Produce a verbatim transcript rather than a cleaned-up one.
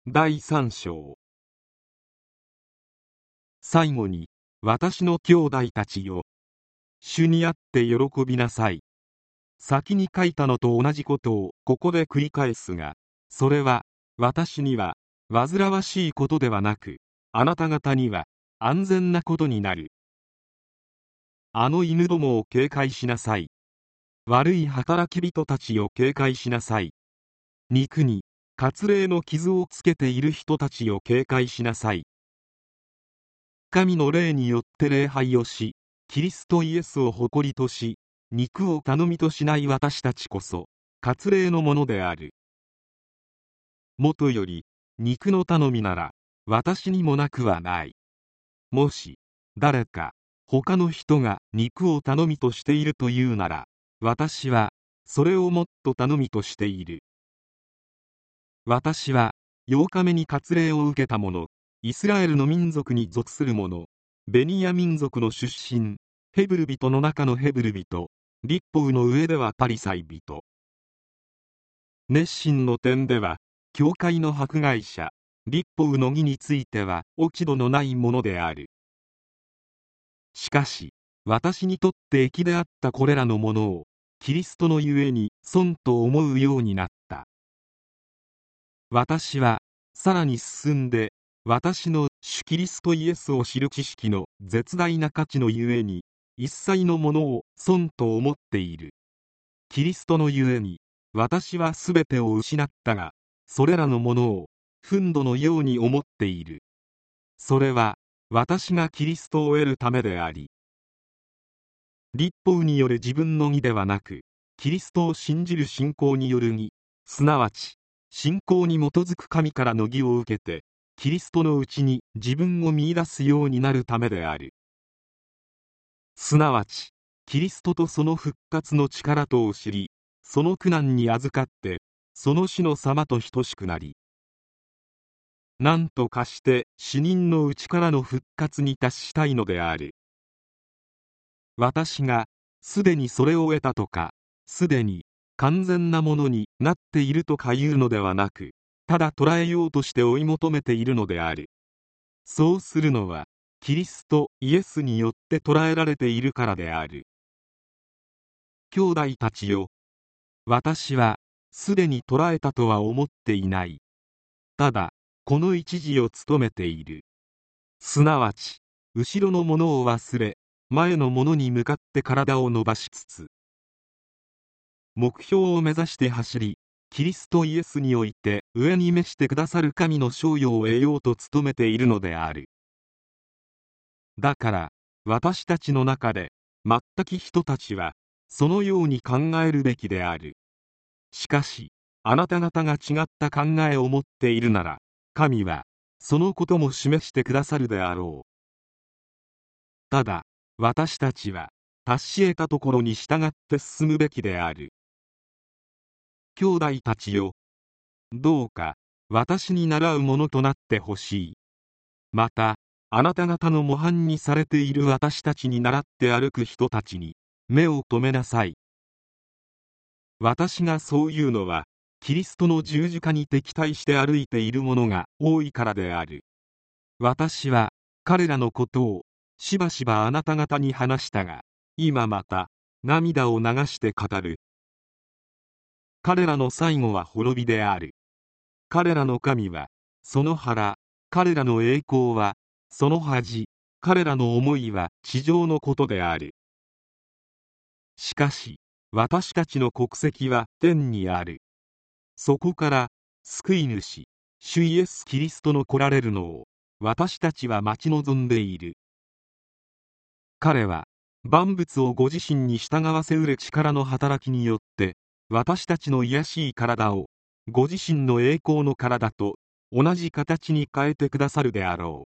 だいさん章。最後に、私の兄弟たちよ、主にあって喜びなさい。先に書いたのと同じことをここで繰り返すが、それは私には煩わしいことではなく、あなた方には安全なことになる。あの犬どもを警戒しなさい。悪い働き人たちを警戒しなさい。肉に割礼の傷をつけている人たちを警戒しなさい。神の霊によって礼拝をし、キリストイエスを誇りとし、肉を頼みとしない私たちこそ割礼のものである。もとより肉の頼みなら私にもなくはない。もし誰か他の人が肉を頼みとしているというなら、私はそれをもっと頼みとしている。私はようかめに割礼を受けた者、イスラエルの民族に属する者、ベニヤ民族の出身、ヘブル人の中のヘブル人、律法の上ではパリサイ人。熱心の点では教会の迫害者、律法の義については落ち度のないものである。しかし私にとって益であったこれらのものをキリストのゆえに損と思うようになった。私はさらに進んで、私の主キリストイエスを知る知識の絶大な価値のゆえに一切のものを損と思っている。キリストのゆえに私はすべてを失ったが、それらのものを憤怒のように思っている。それは私がキリストを得るためであり、律法による自分の義ではなく、キリストを信じる信仰による義、すなわち信仰に基づく神からの義を受けて、キリストのうちに自分を見出すようになるためである。すなわちキリストとその復活の力とを知り、その苦難に預かってその死の様と等しくなり、何とかして死人のうちからの復活に達したいのである。私がすでにそれを得たとか、すでに完全なものになっているとかいうのではなく、ただ捉えようとして追い求めているのである。そうするのはキリストイエスによって捉えられているからである。兄弟たちよ、私はすでに捉えたとは思っていない。ただこの一時を務めている。すなわち後ろのものを忘れ、前のものに向かって体を伸ばしつつ、目標を目指して走り、キリストイエスにおいて上に召してくださる神の賞与を得ようと努めているのである。だから私たちの中で全く人たちはそのように考えるべきである。しかしあなた方が違った考えを持っているなら、神はそのことも示してくださるであろう。ただ私たちは達し得たところに従って進むべきである。兄弟たちよ、どうか私に倣うものとなってほしい。またあなた方の模範にされている私たちに倣って歩く人たちに目を留めなさい。私がそういうのはキリストの十字架に敵対して歩いている者が多いからである。私は彼らのことをしばしばあなた方に話したが、今また涙を流して語る。彼らの最後は滅びである。彼らの神はその腹、彼らの栄光はその恥、彼らの思いは地上のことである。しかし私たちの国籍は天にある。そこから救い主、主イエス・キリストの来られるのを私たちは待ち望んでいる。彼は万物をご自身に従わせうる力の働きによって私たちの卑しい体をご自身の栄光の体と同じ形に変えてくださるであろう。